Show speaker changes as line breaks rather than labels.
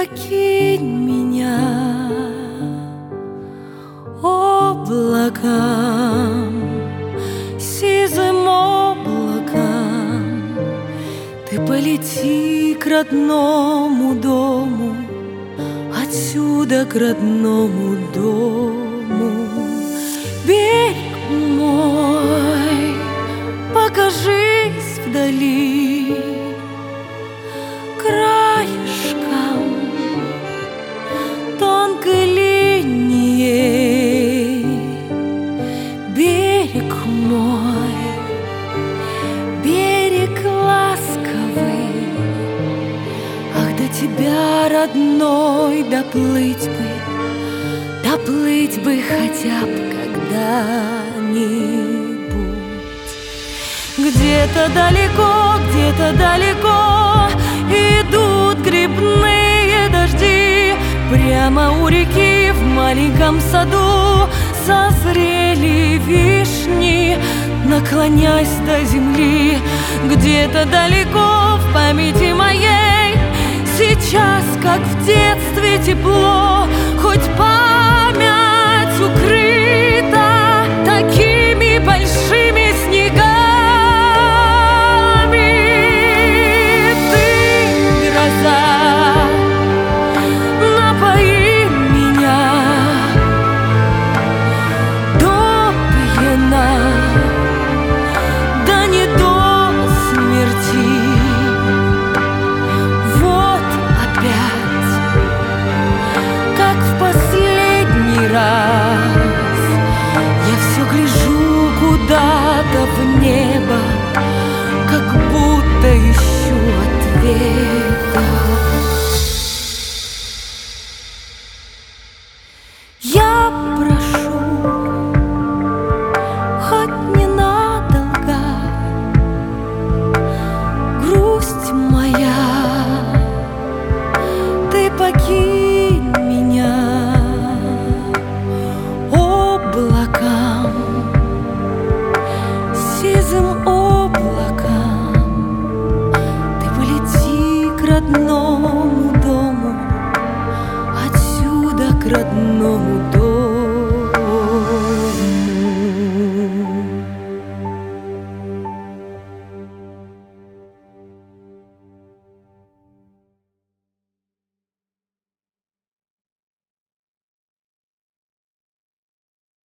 покинь меня облакам, сизым облакам. Ты полети к родному дому, отсюда к родному дому. Берег мой, покажись вдали краешком тонкой линией. Берег мой, берег ласковый, ах, до тебя, родной, доплыть бы хотя бы когда-нибудь. Где-то далеко идут грибные дожди. Прямо у реки в маленьком саду созрели вишни. Наклонясь до земли, где-то далеко в памяти моей сейчас, как в детстве, тепло, хоть